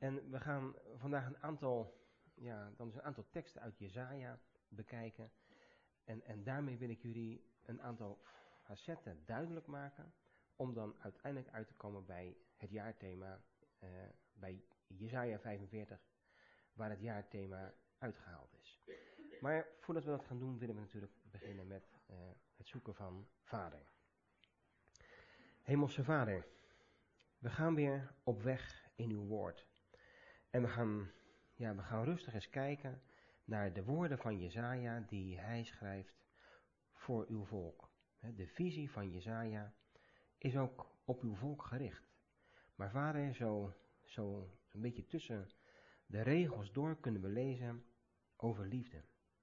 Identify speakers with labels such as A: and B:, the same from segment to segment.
A: En we gaan vandaag een aantal teksten uit Jesaja bekijken. En daarmee wil ik jullie een aantal facetten duidelijk maken, om dan uiteindelijk uit te komen bij het jaarthema, bij Jesaja 45, waar het jaarthema uitgehaald is. Maar voordat we dat gaan doen, willen we natuurlijk beginnen met het zoeken van Vader. Hemelse Vader, we gaan weer op weg in uw woord. En we gaan rustig eens kijken naar de woorden van Jesaja die hij schrijft voor uw volk. De visie van Jesaja is ook op uw volk gericht. Maar Vader, zo een beetje tussen de regels door kunnen we lezen over liefde.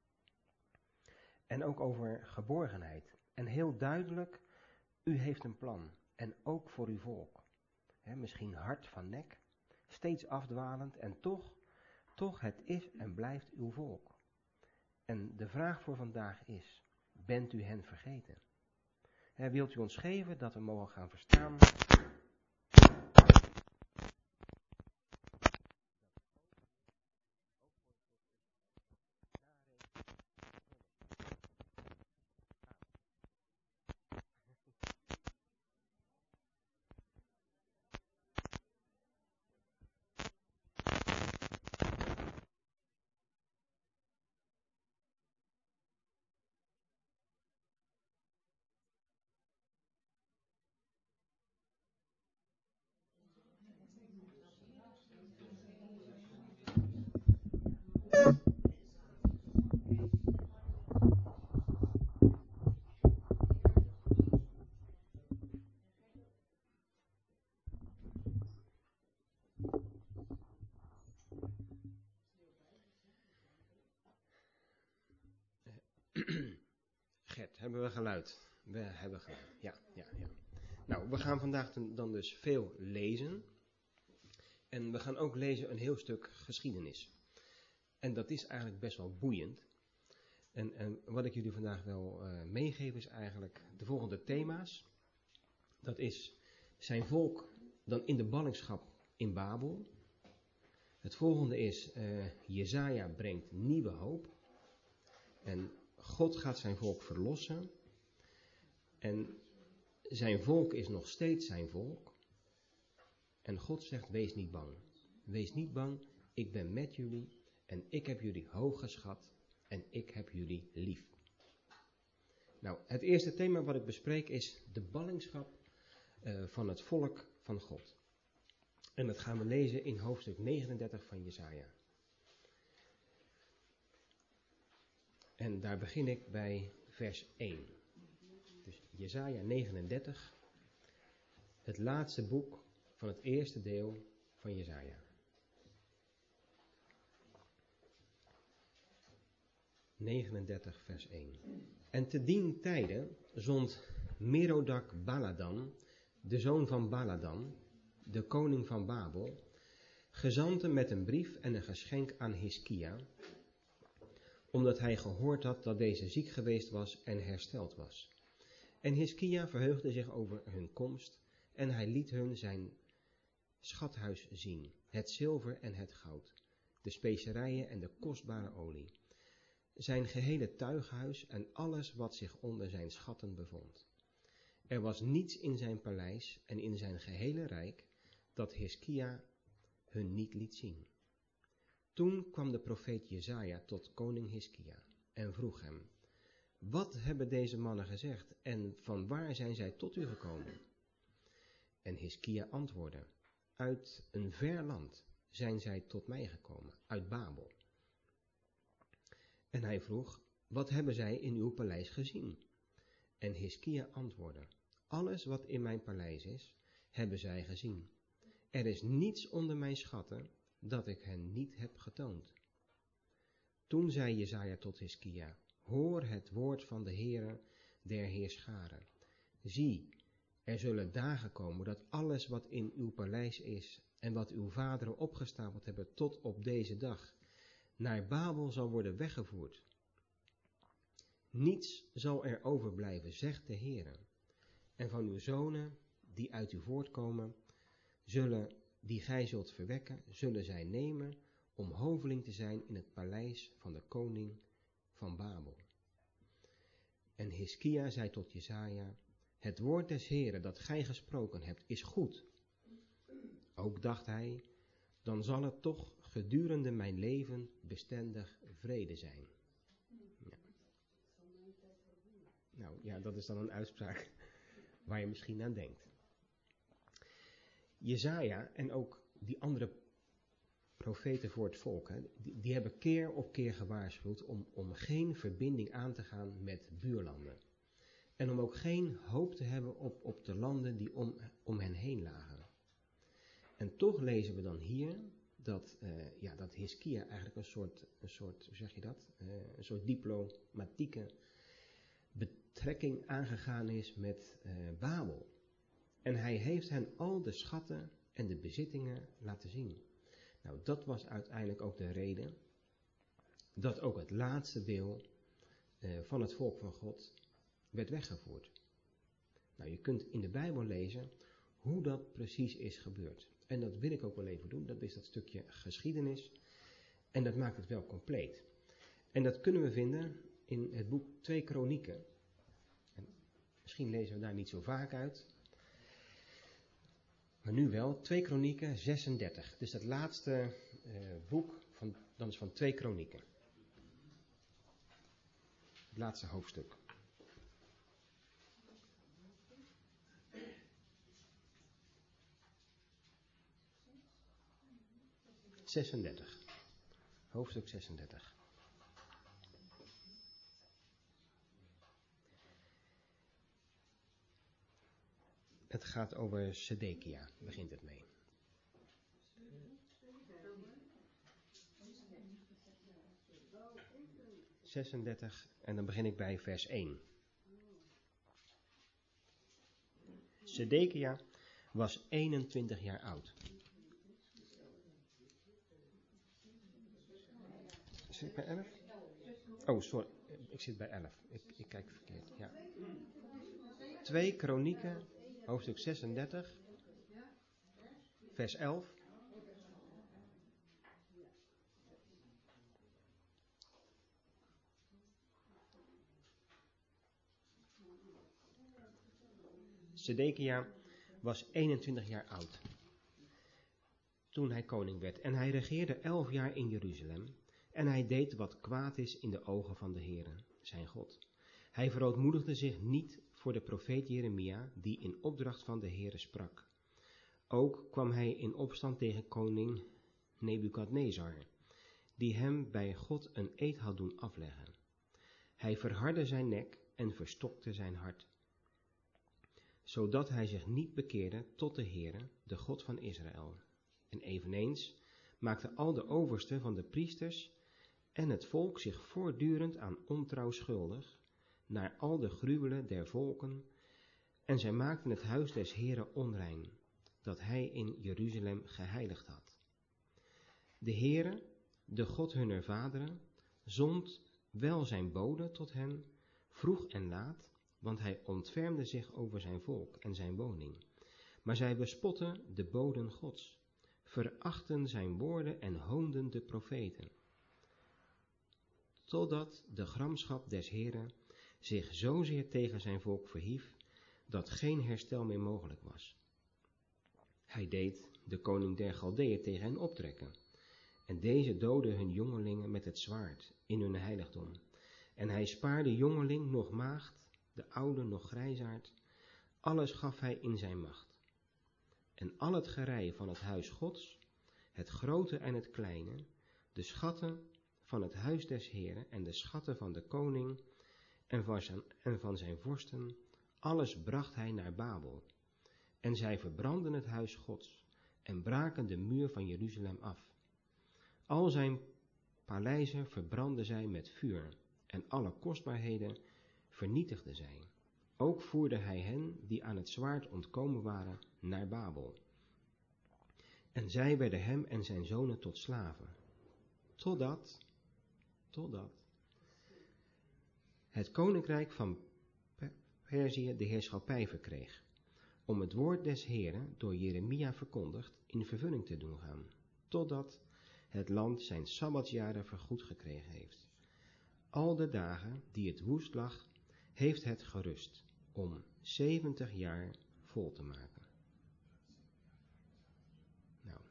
A: En ook over geborgenheid. En heel duidelijk, u heeft een plan. En ook voor uw volk. Misschien hard van nek, steeds afdwalend en toch het is en blijft uw volk. En de vraag voor vandaag is, bent u hen vergeten? Wilt u ons geven dat we mogen gaan verstaan? Gert, hebben we geluid? We hebben geluid, ja. Nou, we gaan vandaag dan dus veel lezen. En we gaan ook lezen een heel stuk geschiedenis. En dat is eigenlijk best wel boeiend. En wat ik jullie vandaag wil meegeven is eigenlijk de volgende thema's. Dat is zijn volk dan in de ballingschap in Babel. Het volgende is Jesaja brengt nieuwe hoop. En God gaat zijn volk verlossen. En zijn volk is nog steeds zijn volk. En God zegt, wees niet bang. Wees niet bang, ik ben met jullie. En ik heb jullie hoog geschat. En ik heb jullie lief. Nou, het eerste thema wat ik bespreek is de ballingschap van het volk van God. En dat gaan we lezen in hoofdstuk 39 van Jesaja. En daar begin ik bij vers 1. Dus Jesaja 39, het laatste boek van het eerste deel van Jesaja. Vers 1. En te dien tijde zond Merodach-Baladan, de zoon van Baladan, de koning van Babel, gezanten met een brief en een geschenk aan Hiskia, omdat hij gehoord had dat deze ziek geweest was en hersteld was. En Hiskia verheugde zich over hun komst en hij liet hun zijn schathuis zien, het zilver en het goud, de specerijen en de kostbare olie, zijn gehele tuighuis en alles wat zich onder zijn schatten bevond. Er was niets in zijn paleis en in zijn gehele rijk dat Hiskia hun niet liet zien. Toen kwam de profeet Jesaja tot koning Hiskia en vroeg hem, wat hebben deze mannen gezegd en van waar zijn zij tot u gekomen? En Hiskia antwoordde, uit een ver land zijn zij tot mij gekomen, uit Babel. En hij vroeg, wat hebben zij in uw paleis gezien? En Hiskia antwoordde, alles wat in mijn paleis is, hebben zij gezien. Er is niets onder mijn schatten dat ik hen niet heb getoond. Toen zei Jesaja tot Hiskia, hoor het woord van de Heere der Heerscharen. Zie, er zullen dagen komen dat alles wat in uw paleis is en wat uw vaderen opgestapeld hebben tot op deze dag, naar Babel zal worden weggevoerd. Niets zal er overblijven, zegt de Heere. En van uw zonen, die uit u voortkomen, zullen die gij zult verwekken, zullen zij nemen om hoveling te zijn in het paleis van de koning van Babel. En Hiskia zei tot Jesaja, het woord des Heren dat gij gesproken hebt is goed. Ook dacht hij, dan zal het toch gedurende mijn leven bestendig vrede zijn. Ja. Nou ja, dat is dan een uitspraak waar je misschien aan denkt. Jesaja en ook die andere profeten voor het volk, hè, die hebben keer op keer gewaarschuwd om geen verbinding aan te gaan met buurlanden. En om ook geen hoop te hebben op de landen die om hen heen lagen. En toch lezen we dan hier dat Hiskia eigenlijk een soort, hoe zeg je dat? Een soort diplomatieke betrekking aangegaan is met Babel. En hij heeft hen al de schatten en de bezittingen laten zien. Nou, dat was uiteindelijk ook de reden dat ook het laatste deel van het volk van God werd weggevoerd. Nou, je kunt in de Bijbel lezen hoe dat precies is gebeurd. En dat wil ik ook wel even doen, dat is dat stukje geschiedenis. En dat maakt het wel compleet. En dat kunnen we vinden in het boek 2 Kronieken. En misschien lezen we daar niet zo vaak uit. Maar nu wel, 2 Kronieken 36. Dus dat laatste boek dan is van 2 Kronieken. Het laatste hoofdstuk. Hoofdstuk 36. Het gaat over Sedekia, begint het mee. En dan begin ik bij vers 1. Sedekia was 21 jaar oud. Zit ik bij 11? Oh, sorry, ik zit bij 11. Ik kijk verkeerd, ja. 2 Kronieken, hoofdstuk 36, vers 11. Sedekia was 21 jaar oud toen hij koning werd. En hij regeerde 11 jaar in Jeruzalem. En hij deed wat kwaad is in de ogen van de Heere, zijn God. Hij verootmoedigde zich niet voor de profeet Jeremia, die in opdracht van de Heere sprak. Ook kwam hij in opstand tegen koning Nebukadnezar, die hem bij God een eed had doen afleggen. Hij verhardde zijn nek en verstokte zijn hart, zodat hij zich niet bekeerde tot de Heere, de God van Israël. En eveneens maakten al de oversten van de priesters en het volk zich voortdurend aan ontrouw schuldig, naar al de gruwelen der volken, en zij maakten het huis des Heeren onrein, dat hij in Jeruzalem geheiligd had. De Heere, de God hunner vaderen, zond wel zijn bode tot hen, vroeg en laat, want hij ontfermde zich over zijn volk en zijn woning. Maar zij bespotten de boden Gods, verachten zijn woorden en hoonden de profeten, totdat de gramschap des Heeren zich zozeer tegen zijn volk verhief, dat geen herstel meer mogelijk was. Hij deed de koning der Galdeeën tegen hen optrekken, en deze doodde hun jongelingen met het zwaard in hun heiligdom. En hij spaarde jongeling nog maagd, de oude nog grijsaard, alles gaf hij in zijn macht. En al het gerei van het huis Gods, het grote en het kleine, de schatten van het huis des Heeren en de schatten van de koning en van zijn vorsten, alles bracht hij naar Babel. En zij verbrandden het huis Gods en braken de muur van Jeruzalem af. Al zijn paleizen verbrandden zij met vuur en alle kostbaarheden vernietigden zij. Ook voerde hij hen die aan het zwaard ontkomen waren naar Babel. En zij werden hem en zijn zonen tot slaven. Totdat het koninkrijk van Perzië de heerschappij verkreeg om het woord des Heren door Jeremia verkondigd in vervulling te doen gaan, totdat het land zijn sabbatsjaren vergoed gekregen heeft. Al de dagen die het woest lag, heeft het gerust, om 70 jaar vol te maken. Nou,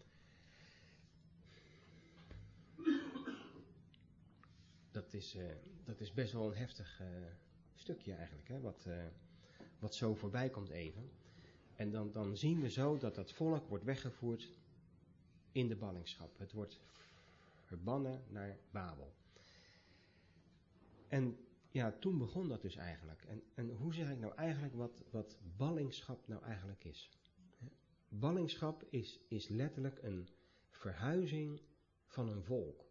A: dat is best wel een heftig stukje eigenlijk, hè, wat zo voorbij komt even. En dan zien we zo dat dat volk wordt weggevoerd in de ballingschap. Het wordt verbannen naar Babel. En ja, toen begon dat dus eigenlijk. En hoe zeg ik nou eigenlijk wat ballingschap nou eigenlijk is? Ballingschap is letterlijk een verhuizing van een volk.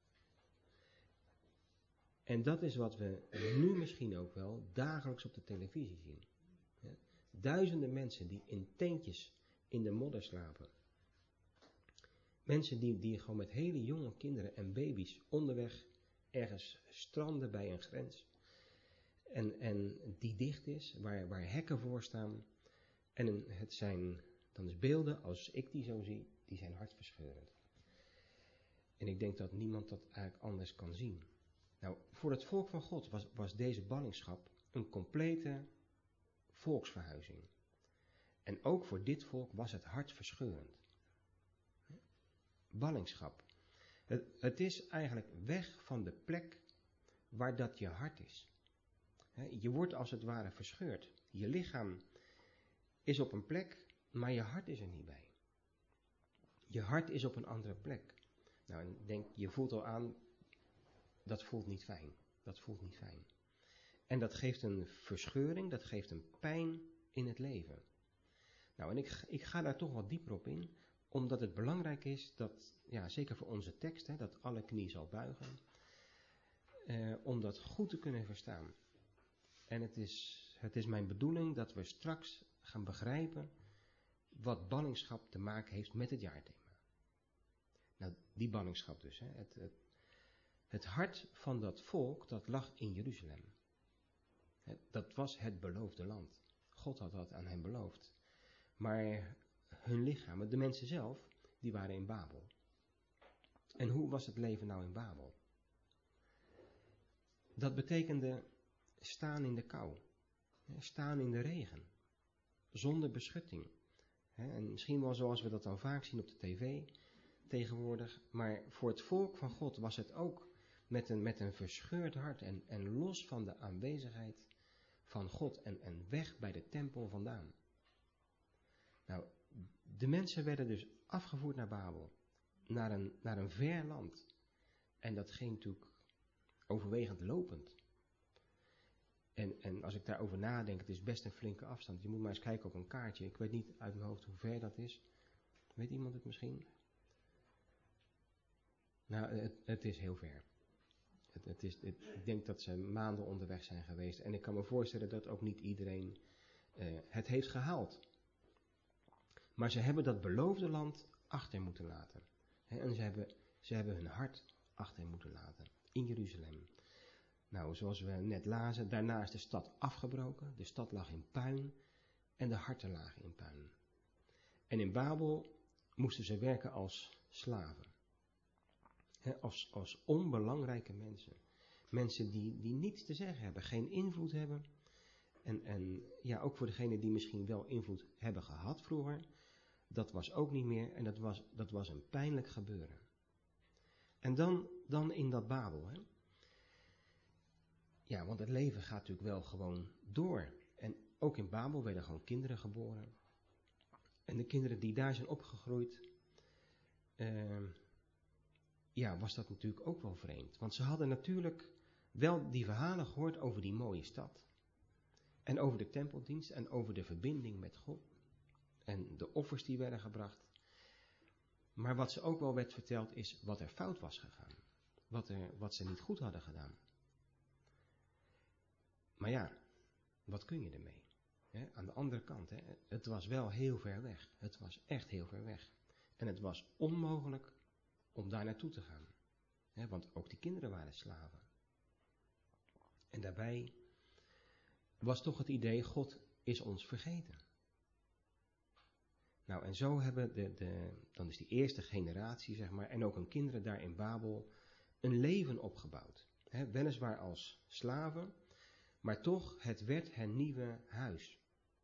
A: En dat is wat we nu misschien ook wel dagelijks op de televisie zien. Duizenden mensen die in tentjes in de modder slapen. Mensen die gewoon met hele jonge kinderen en baby's onderweg ergens stranden bij een grens. En die dicht is, waar hekken voor staan. En het zijn dan dus beelden, als ik die zo zie, die zijn hartverscheurend. En ik denk dat niemand dat eigenlijk anders kan zien. Nou, voor het volk van God was deze ballingschap een complete volksverhuizing. En ook voor dit volk was het hartverscheurend. Ballingschap. Het is eigenlijk weg van de plek waar dat je hart is. Je wordt als het ware verscheurd. Je lichaam is op een plek, maar je hart is er niet bij. Je hart is op een andere plek. Nou, ik denk, je voelt al aan, dat voelt niet fijn. Dat voelt niet fijn. En dat geeft een verscheuring, dat geeft een pijn in het leven. Nou, en ik ga daar toch wat dieper op in, omdat het belangrijk is dat, ja, zeker voor onze tekst, hè, dat alle knie zal buigen, om dat goed te kunnen verstaan. En het is mijn bedoeling dat we straks gaan begrijpen wat ballingschap te maken heeft met het jaarthema. Nou, die ballingschap dus. Hè, het hart van dat volk, dat lag in Jeruzalem. Dat was het beloofde land. God had dat aan hen beloofd. Maar hun lichamen, de mensen zelf, die waren in Babel. En hoe was het leven nou in Babel? Dat betekende staan in de kou. Staan in de regen. Zonder beschutting. En misschien wel zoals we dat dan vaak zien op de tv tegenwoordig. Maar voor het volk van God was het ook met een verscheurd hart en los van de aanwezigheid van God en weg bij de tempel vandaan. Nou, de mensen werden dus afgevoerd naar Babel, naar een ver land. En dat ging natuurlijk overwegend lopend. En als ik daarover nadenk, het is best een flinke afstand. Je moet maar eens kijken op een kaartje. Ik weet niet uit mijn hoofd hoe ver dat is. Weet iemand het misschien? Nou, het is heel ver. Ik denk dat ze maanden onderweg zijn geweest. En ik kan me voorstellen dat ook niet iedereen het heeft gehaald. Maar ze hebben dat beloofde land achter moeten laten. En ze hebben hun hart achter moeten laten. In Jeruzalem. Nou, zoals we net lazen, daarna is de stad afgebroken. De stad lag in puin. En de harten lagen in puin. En in Babel moesten ze werken als slaven. Als onbelangrijke mensen. Mensen die niets te zeggen hebben, geen invloed hebben. En ja, ook voor degenen die misschien wel invloed hebben gehad vroeger. Dat was ook niet meer en dat was een pijnlijk gebeuren. En dan in dat Babel. Hè? Ja, want het leven gaat natuurlijk wel gewoon door. En ook in Babel werden gewoon kinderen geboren. En de kinderen die daar zijn opgegroeid, ja, was dat natuurlijk ook wel vreemd. Want ze hadden natuurlijk wel die verhalen gehoord over die mooie stad. En over de tempeldienst en over de verbinding met God. En de offers die werden gebracht. Maar wat ze ook wel werd verteld is wat er fout was gegaan. Wat ze niet goed hadden gedaan. Maar ja, wat kun je ermee? Aan de andere kant, het was wel heel ver weg. Het was echt heel ver weg. En het was onmogelijk om daar naartoe te gaan. Want ook die kinderen waren slaven. En daarbij was toch het idee, God is ons vergeten. Nou, en zo hebben dan is die eerste generatie, zeg maar, en ook hun kinderen daar in Babel, een leven opgebouwd. Weliswaar als slaven, maar toch, het werd hun nieuwe huis.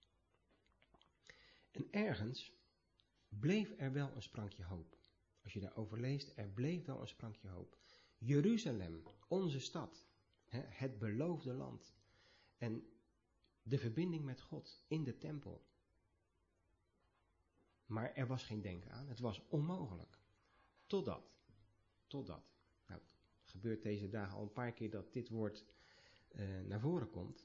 A: En ergens bleef er wel een sprankje hoop. Als je daarover leest, er bleef wel een sprankje hoop. Jeruzalem, onze stad, het beloofde land. En de verbinding met God in de tempel. Maar er was geen denken aan, het was onmogelijk. Totdat. Nou, het gebeurt deze dagen al een paar keer dat dit woord naar voren komt.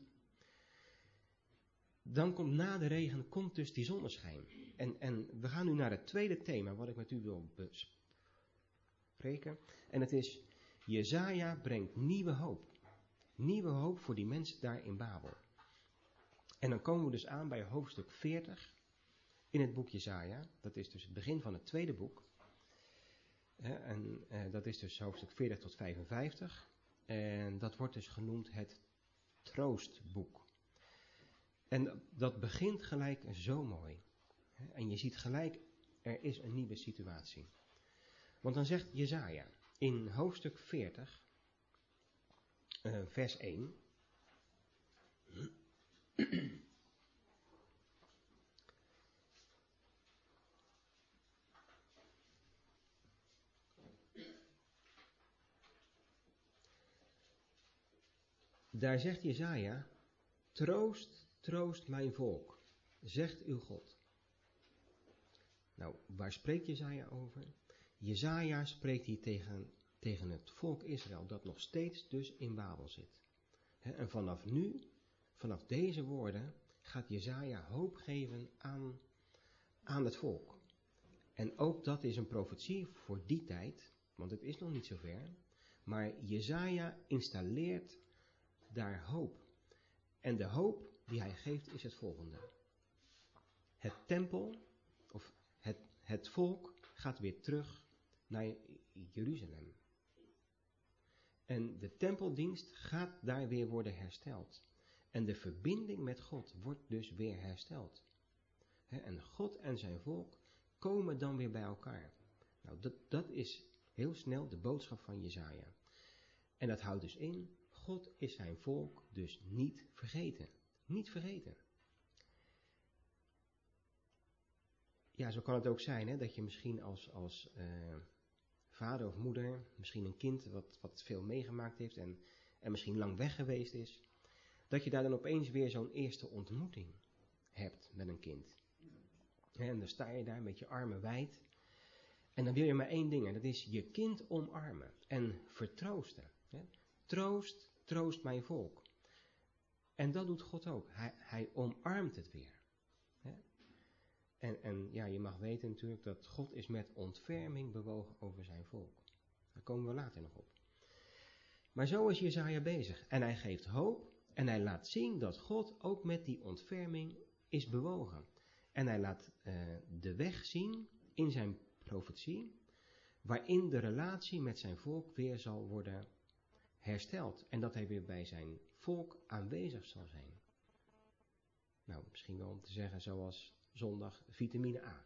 A: Dan komt na de regen, komt dus die zonneschijn. En we gaan nu naar het tweede thema wat ik met u wil bespreken. En het is, Jesaja brengt nieuwe hoop. Nieuwe hoop voor die mensen daar in Babel. En dan komen we dus aan bij hoofdstuk 40 in het boek Jesaja. Dat is dus het begin van het tweede boek. En dat is dus hoofdstuk 40 tot 55. En dat wordt dus genoemd het troostboek. En dat begint gelijk zo mooi. En je ziet gelijk, er is een nieuwe situatie. Want dan zegt Jesaja in hoofdstuk 40, vers 1. Daar zegt Jesaja, troost mijn volk, zegt uw God. Nou, waar spreekt Jesaja over? Jesaja spreekt hier tegen het volk Israël, dat nog steeds dus in Babel zit. En vanaf deze woorden, gaat Jesaja hoop geven aan het volk. En ook dat is een profetie voor die tijd, want het is nog niet zover. Maar Jesaja installeert daar hoop. En de hoop die hij geeft is het volgende. Het tempel, of het volk gaat weer terug naar Jeruzalem. En de tempeldienst gaat daar weer worden hersteld. En de verbinding met God wordt dus weer hersteld. En God en zijn volk komen dan weer bij elkaar. Nou, dat is heel snel de boodschap van Jesaja. En dat houdt dus in, God is zijn volk dus niet vergeten. Niet vergeten. Ja, zo kan het ook zijn, dat je misschien als vader of moeder, misschien een kind wat veel meegemaakt heeft en misschien lang weg geweest is, dat je daar dan opeens weer zo'n eerste ontmoeting hebt met een kind. En dan sta je daar met je armen wijd en dan wil je maar één ding, en dat is je kind omarmen en vertroosten. Troost mijn volk. En dat doet God ook. Hij omarmt het weer. En ja, je mag weten natuurlijk dat God is met ontferming bewogen over zijn volk. Daar komen we later nog op. Maar zo is Jesaja bezig. En hij geeft hoop. En hij laat zien dat God ook met die ontferming is bewogen. En hij laat de weg zien in zijn profetie, waarin de relatie met zijn volk weer zal worden hersteld. En dat hij weer bij zijn volk aanwezig zal zijn. Nou, misschien wel om te zeggen zoals zondag vitamine A.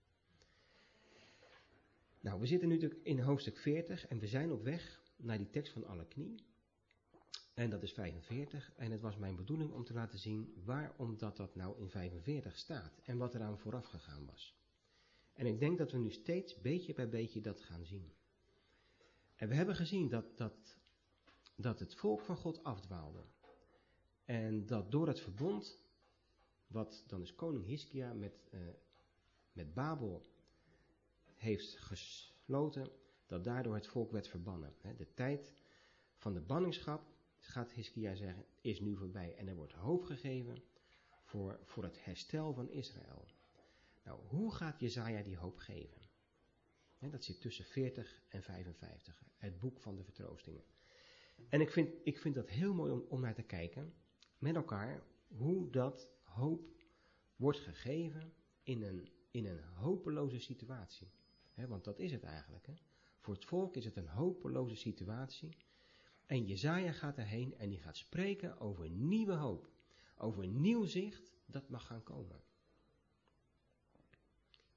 A: Nou, we zitten nu natuurlijk in hoofdstuk 40 en we zijn op weg naar die tekst van alle knie. En dat is 45. En het was mijn bedoeling om te laten zien waarom dat nou in 45 staat. En wat eraan vooraf gegaan was. En ik denk dat we nu steeds beetje bij beetje dat gaan zien. En we hebben gezien dat het volk van God afdwaalde. En dat door het verbond, wat dan is koning Hiskia met Babel heeft gesloten, dat daardoor het volk werd verbannen. De tijd van de banningschap, gaat Hiskia zeggen, is nu voorbij. En er wordt hoop gegeven voor het herstel van Israël. Nou, hoe gaat Jesaja die hoop geven? Dat zit tussen 40 en 55, het boek van de vertroostingen. En ik vind dat heel mooi om naar te kijken, met elkaar, hoe dat hoop wordt gegeven in een hopeloze situatie. Want dat is het eigenlijk. Voor het volk is het een hopeloze situatie. En Jesaja gaat erheen en die gaat spreken over nieuwe hoop. Over nieuw zicht dat mag gaan komen.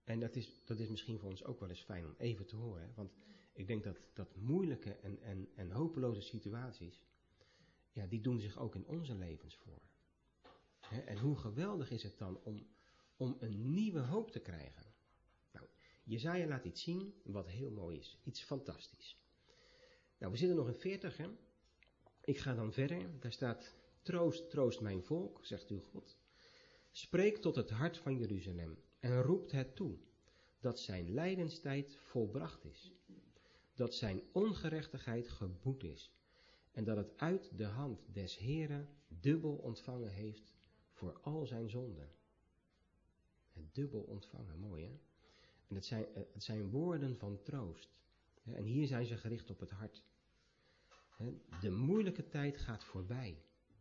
A: En dat is misschien voor ons ook wel eens fijn om even te horen. Hè? Want ik denk dat moeilijke en hopeloze situaties, ja, die doen zich ook in onze levens voor. Hè? En hoe geweldig is het dan om een nieuwe hoop te krijgen. Nou, Jesaja laat iets zien wat heel mooi is. Iets fantastisch. Nou, we zitten nog in 40, hè. Ik ga dan verder. Daar staat, troost, troost mijn volk, zegt uw God. Spreek tot het hart van Jeruzalem en roept het toe, dat zijn lijdenstijd volbracht is. Dat zijn ongerechtigheid geboet is. En dat het uit de hand des Heren dubbel ontvangen heeft voor al zijn zonden. Het dubbel ontvangen, mooi hè. En het zijn woorden van troost. En hier zijn ze gericht op het hart. De moeilijke tijd gaat voorbij.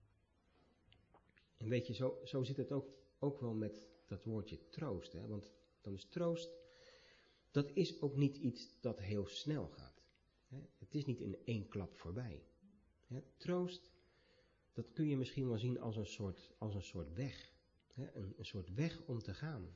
A: En weet je, zo zit het ook wel met dat woordje troost. Hè? Want dan is troost, dat is ook niet iets dat heel snel gaat. Het is niet in één klap voorbij. Troost, dat kun je misschien wel zien als een soort weg. Een soort weg om te gaan.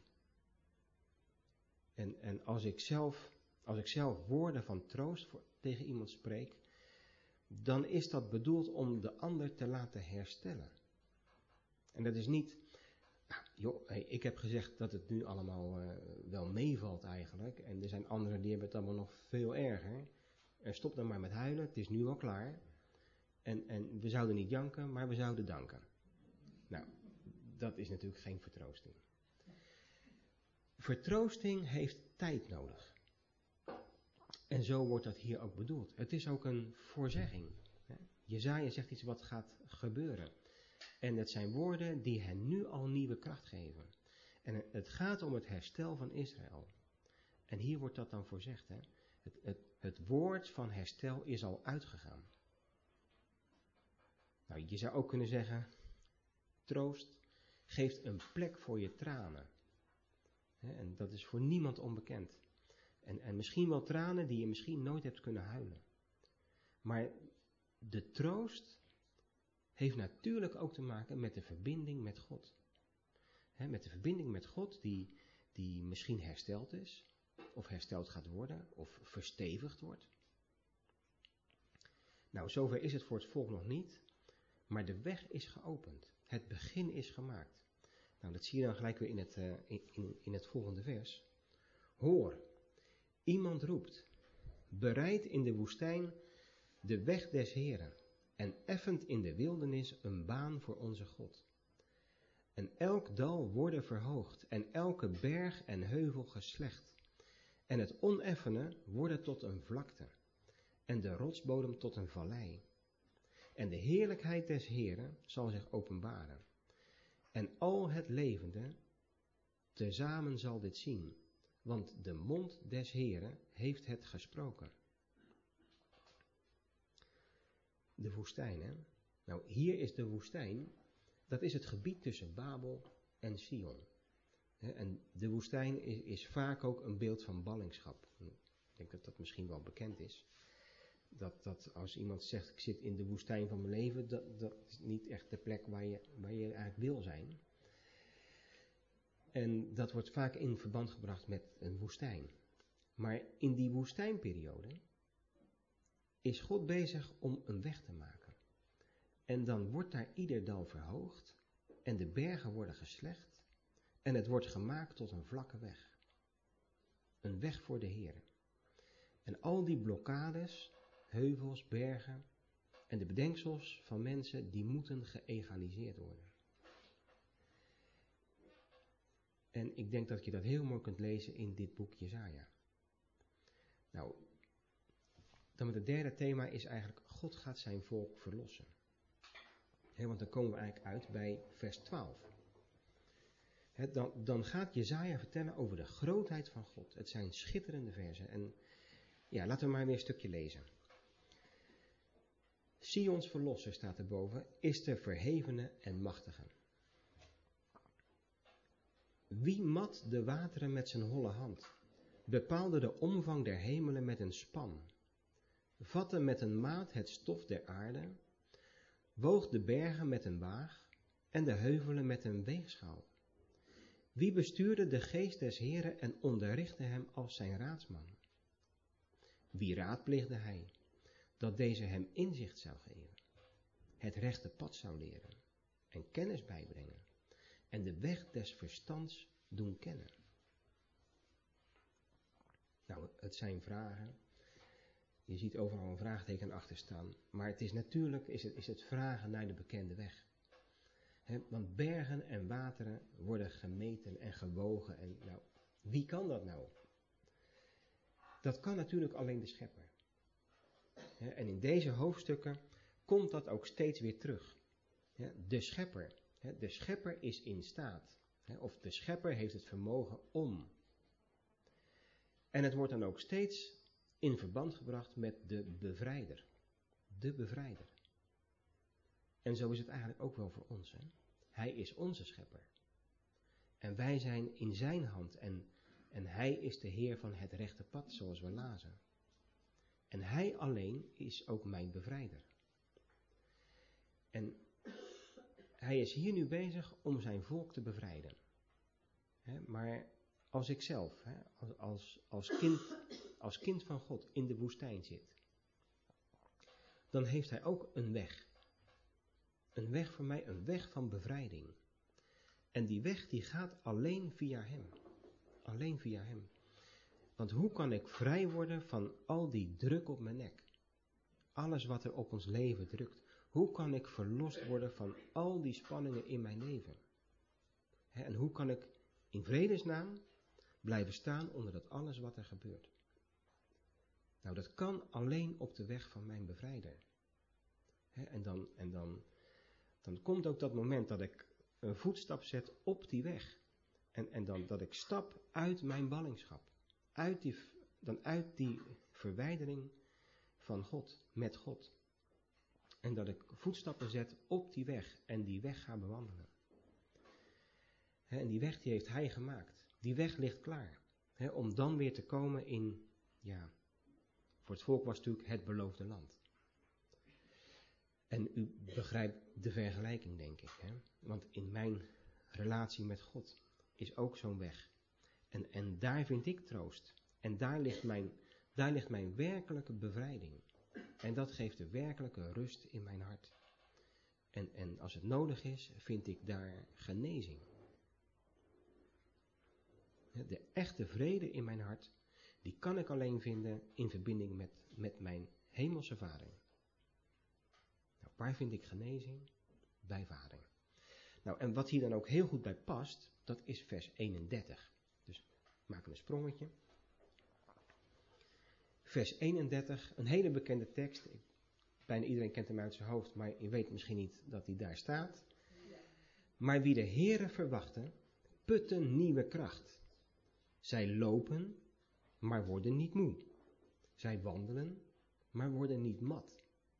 A: En als ik zelf woorden van troost tegen iemand spreek, dan is dat bedoeld om de ander te laten herstellen. En dat is niet, joh, ik heb gezegd dat het nu allemaal wel meevalt eigenlijk. En er zijn anderen die hebben het allemaal nog veel erger. Stop dan maar met huilen, het is nu al klaar. En we zouden niet janken, maar we zouden danken. Nou, dat is natuurlijk geen vertroosting. Vertroosting heeft tijd nodig. En zo wordt dat hier ook bedoeld. Het is ook een voorzegging. Jesaja zegt iets wat gaat gebeuren. En het zijn woorden die hen nu al nieuwe kracht geven. En het gaat om het herstel van Israël. En hier wordt dat dan voorzegd. Hè? Het woord van herstel is al uitgegaan. Nou, je zou ook kunnen zeggen, troost geeft een plek voor je tranen. En dat is voor niemand onbekend. En misschien wel tranen die je misschien nooit hebt kunnen huilen. Maar de troost heeft natuurlijk ook te maken met de verbinding met God. Met de verbinding met God die misschien hersteld is, of hersteld gaat worden, of verstevigd wordt. Nou, zover is het voor het volk nog niet, maar de weg is geopend. Het begin is gemaakt. Nou, dat zie je dan gelijk weer in het volgende vers. Hoor, iemand roept, bereid in de woestijn de weg des Heren en effent in de wildernis een baan voor onze God. En elk dal worden verhoogd en elke berg en heuvel geslecht. En het oneffene worden tot een vlakte en de rotsbodem tot een vallei. En de heerlijkheid des Heren zal zich openbaren. En al het levende tezamen zal dit zien, want de mond des Heren heeft het gesproken. De woestijn, hè? Nou, hier is de woestijn, dat is het gebied tussen Babel en Sion. En de woestijn is vaak ook een beeld van ballingschap. Ik denk dat dat misschien wel bekend is. Dat als iemand zegt, ik zit in de woestijn van mijn leven, dat is niet echt de plek waar je eigenlijk wil zijn. En dat wordt vaak in verband gebracht met een woestijn. Maar in die woestijnperiode is God bezig om een weg te maken. En dan wordt daar ieder dal verhoogd en de bergen worden geslecht en het wordt gemaakt tot een vlakke weg. Een weg voor de Heer. En al die blokkades, heuvels, bergen en de bedenksels van mensen, die moeten geëgaliseerd worden. En ik denk dat je dat heel mooi kunt lezen in dit boek Jesaja. Nou, dan met het derde thema is eigenlijk, God gaat zijn volk verlossen. Want dan komen we eigenlijk uit bij vers 12. Dan gaat Jesaja vertellen over de grootheid van God. Het zijn schitterende verzen. En ja, laten we maar weer een stukje lezen. Sions verlosser staat erboven, is de verhevene en machtige. Wie mat de wateren met zijn holle hand, bepaalde de omvang der hemelen met een span, vatte met een maat het stof der aarde, woog de bergen met een waag en de heuvelen met een weegschaal. Wie bestuurde de geest des Heren en onderrichtte hem als zijn raadsman? Wie raadpleegde hij, dat deze hem inzicht zou geven, het rechte pad zou leren en kennis bijbrengen en de weg des verstands doen kennen? Nou, het zijn vragen. Je ziet overal een vraagteken achter staan. Maar het is natuurlijk is het vragen naar de bekende weg. Want bergen en wateren worden gemeten en gewogen. En nou, wie kan dat nou? Dat kan natuurlijk alleen de schepper. En in deze hoofdstukken komt dat ook steeds weer terug. De schepper. De schepper is in staat. Of de schepper heeft het vermogen om. En het wordt dan ook steeds in verband gebracht met de bevrijder. De bevrijder. En zo is het eigenlijk ook wel voor ons. Hij is onze schepper. En wij zijn in zijn hand. En hij is de Heer van het rechte pad, zoals we lazen. En hij alleen is ook mijn bevrijder. En hij is hier nu bezig om zijn volk te bevrijden. Maar als ik zelf, als kind van God in de woestijn zit, dan heeft hij ook een weg. Een weg voor mij, een weg van bevrijding. En die weg die gaat alleen via hem. Alleen via hem. Want hoe kan ik vrij worden van al die druk op mijn nek? Alles wat er op ons leven drukt. Hoe kan ik verlost worden van al die spanningen in mijn leven? En hoe kan ik in vredesnaam blijven staan onder dat alles wat er gebeurt? Nou, dat kan alleen op de weg van mijn bevrijder. En dan komt ook dat moment dat ik een voetstap zet op die weg. En dan dat ik stap uit mijn ballingschap. Uit die verwijdering van God, met God. En dat ik voetstappen zet op die weg en die weg ga bewandelen. En die weg die heeft hij gemaakt. Die weg ligt klaar. Om dan weer te komen in, voor het volk was natuurlijk het beloofde land. En u begrijpt de vergelijking, denk ik. Want in mijn relatie met God is ook zo'n weg. En daar vind ik troost. En daar ligt mijn werkelijke bevrijding. En dat geeft de werkelijke rust in mijn hart. En als het nodig is, vind ik daar genezing. De echte vrede in mijn hart, die kan ik alleen vinden in verbinding met mijn hemelse Vader. Nou, waar vind ik genezing? Bij Vader. Nou, en wat hier dan ook heel goed bij past, dat is vers 31. Dus maken een sprongetje. Vers 31, een hele bekende tekst. Bijna iedereen kent hem uit zijn hoofd, maar je weet misschien niet dat hij daar staat. Maar wie de Heere verwachten, putten nieuwe kracht. Zij lopen, maar worden niet moe. Zij wandelen, maar worden niet mat.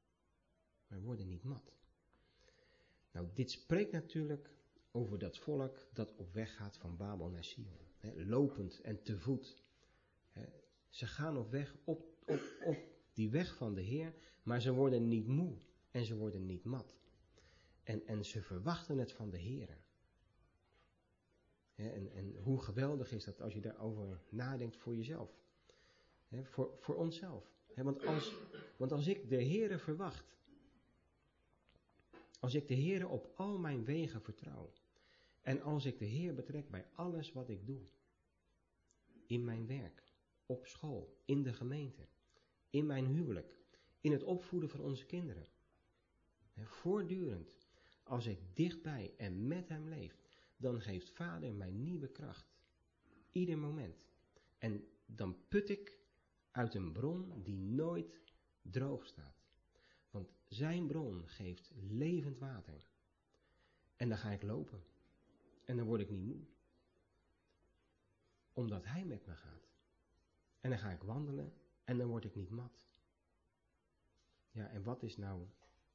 A: Nou, dit spreekt natuurlijk over dat volk dat op weg gaat van Babel naar Sion. Lopend en te voet. Ze gaan op weg op die weg van de Heer, maar ze worden niet moe en ze worden niet mat. En ze verwachten het van de Heer. En hoe geweldig is dat als je daarover nadenkt voor jezelf. Voor onszelf. Want als ik de Heere verwacht, als ik de Heere op al mijn wegen vertrouw, en als ik de Heer betrek bij alles wat ik doe, in mijn werk, op school, in de gemeente, in mijn huwelijk, in het opvoeden van onze kinderen, voortdurend, als ik dichtbij en met hem leef, dan geeft Vader mij nieuwe kracht. Ieder moment. En dan put ik uit een bron die nooit droog staat. Want zijn bron geeft levend water. En dan ga ik lopen. En dan word ik niet moe. Omdat hij met me gaat. En dan ga ik wandelen en dan word ik niet mat. Ja, en wat is nou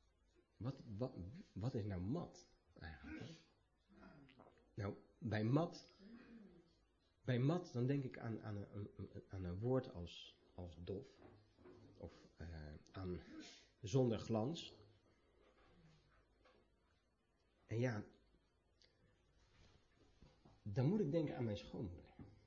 A: mat eigenlijk? Nou, bij mat dan denk ik aan een woord als dof. Of aan zonder glans. En ja, dan moet ik denken aan mijn schoonmoeder.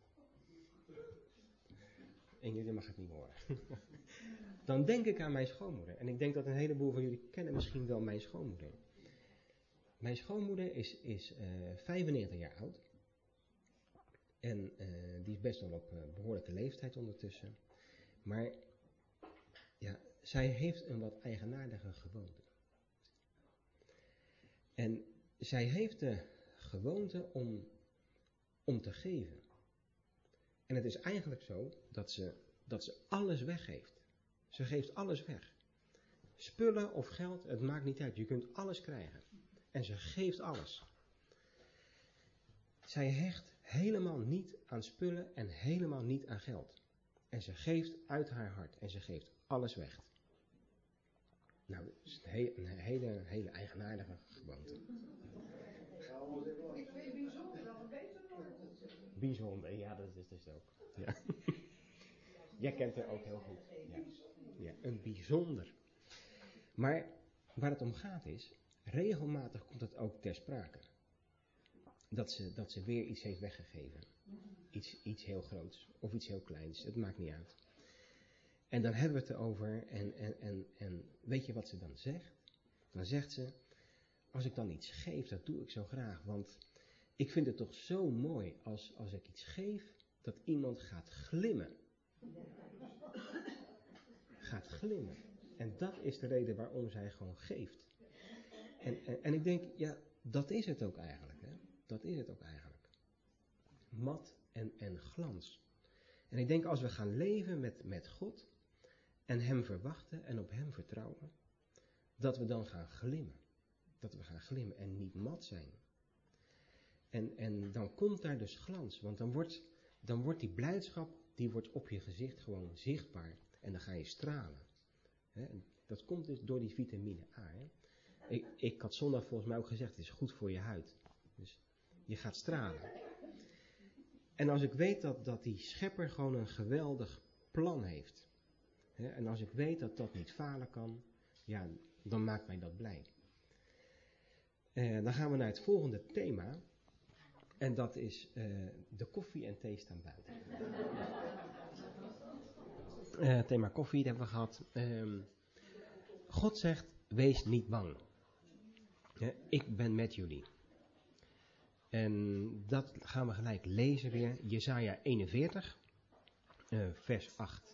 A: En jullie mag het niet horen. Dan denk ik aan mijn schoonmoeder. En ik denk dat een heleboel van jullie kennen misschien wel mijn schoonmoeder. Mijn schoonmoeder is 95 jaar oud. En die is best wel op behoorlijke leeftijd ondertussen. Maar ja, zij heeft een wat eigenaardige gewoonte. En zij heeft de gewoonte om te geven. En het is eigenlijk zo dat ze alles weggeeft. Ze geeft alles weg. Spullen of geld, het maakt niet uit. Je kunt alles krijgen. En ze geeft alles. Zij hecht helemaal niet aan spullen en helemaal niet aan geld. En ze geeft uit haar hart. En ze geeft alles weg. Nou, dat is een hele eigenaardige gewoonte.
B: Ik vind bijzonder dat het beter wordt.
A: Bijzonder, ja, dat is dus ook. Ja. Jij kent haar ook heel goed. Ja. Ja, een bijzonder. Maar waar het om gaat is, regelmatig komt het ook ter sprake. Dat ze weer iets heeft weggegeven. Iets heel groots of iets heel kleins, het maakt niet uit. En dan hebben we het erover en weet je wat ze dan zegt? Dan zegt ze, als ik dan iets geef, dat doe ik zo graag, want ik vind het toch zo mooi als ik iets geef, dat iemand gaat glimmen. Gaat glimmen. En dat is de reden waarom zij gewoon geeft. En ik denk, ja, dat is het ook eigenlijk. Hè? Dat is het ook eigenlijk. Mat en glans. En ik denk, als we gaan leven met God en hem verwachten en op hem vertrouwen, dat we dan gaan glimmen. Dat we gaan glimmen en niet mat zijn. En dan komt daar dus glans, want dan wordt die blijdschap, die wordt op je gezicht gewoon zichtbaar. En dan ga je stralen. Hè? Dat komt dus door die vitamine A. Hè? Ik had zondag volgens mij ook gezegd, het is goed voor je huid. Dus je gaat stralen. En als ik weet dat die schepper gewoon een geweldig plan heeft. Hè? En als ik weet dat dat niet falen kan, ja, dan maakt mij dat blij. Dan gaan we naar het volgende thema. En dat is de koffie en thee staan buiten. Thema koffie, dat hebben we gehad. God zegt, wees niet bang. Ik ben met jullie. En dat gaan we gelijk lezen weer. Jesaja 41, vers 8.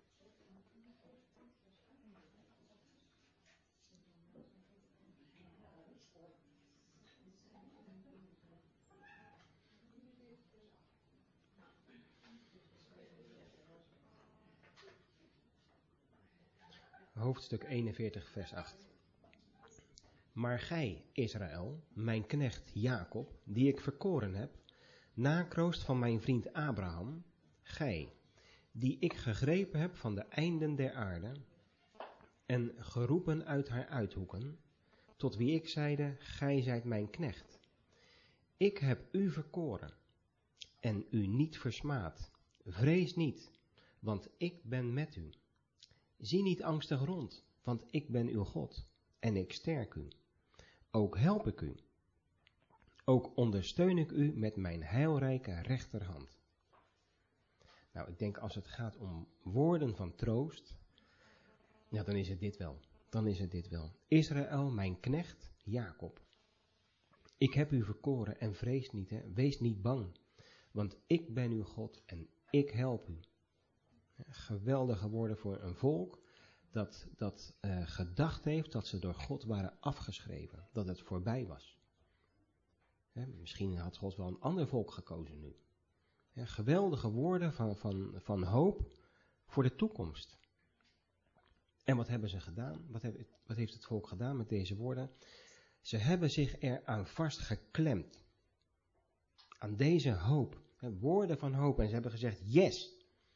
A: Hoofdstuk 41, vers 8. Maar gij, Israël, mijn knecht Jacob, die ik verkoren heb, nakroost van mijn vriend Abraham, gij, die ik gegrepen heb van de einden der aarde, en geroepen uit haar uithoeken, tot wie ik zeide, gij zijt mijn knecht. Ik heb u verkoren, en u niet versmaad. Vrees niet, want ik ben met u. Zie niet angstig rond, want ik ben uw God, en ik sterk u. Ook help ik u. Ook ondersteun ik u met mijn heilrijke rechterhand. Nou, ik denk als het gaat om woorden van troost, ja, dan is het dit wel. Dan is het dit wel. Israël, mijn knecht, Jacob. Ik heb u verkoren en vrees niet, hè. Wees niet bang, want ik ben uw God en ik help u. Geweldige woorden voor een volk dat gedacht heeft dat ze door God waren afgeschreven. Dat het voorbij was. Misschien had God wel een ander volk gekozen nu. Geweldige woorden van hoop voor de toekomst. En wat hebben ze gedaan? Wat heeft het volk gedaan met deze woorden? Ze hebben zich eraan vastgeklemd. Aan deze hoop. Woorden van hoop. En ze hebben gezegd, yes.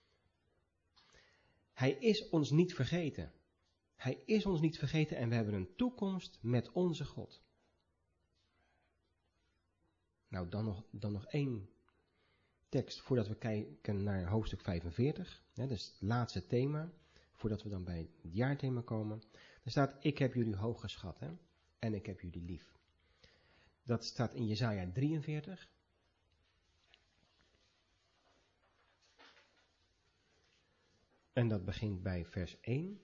A: Hij is ons niet vergeten. Hij is ons niet vergeten en we hebben een toekomst met onze God. Nou, dan nog één tekst voordat we kijken naar hoofdstuk 45. Dat is het laatste thema, voordat we dan bij het jaarthema komen. Er staat, ik heb jullie hoog geschat, hè, en ik heb jullie lief. Dat staat in Jesaja 43. En dat begint bij vers 1.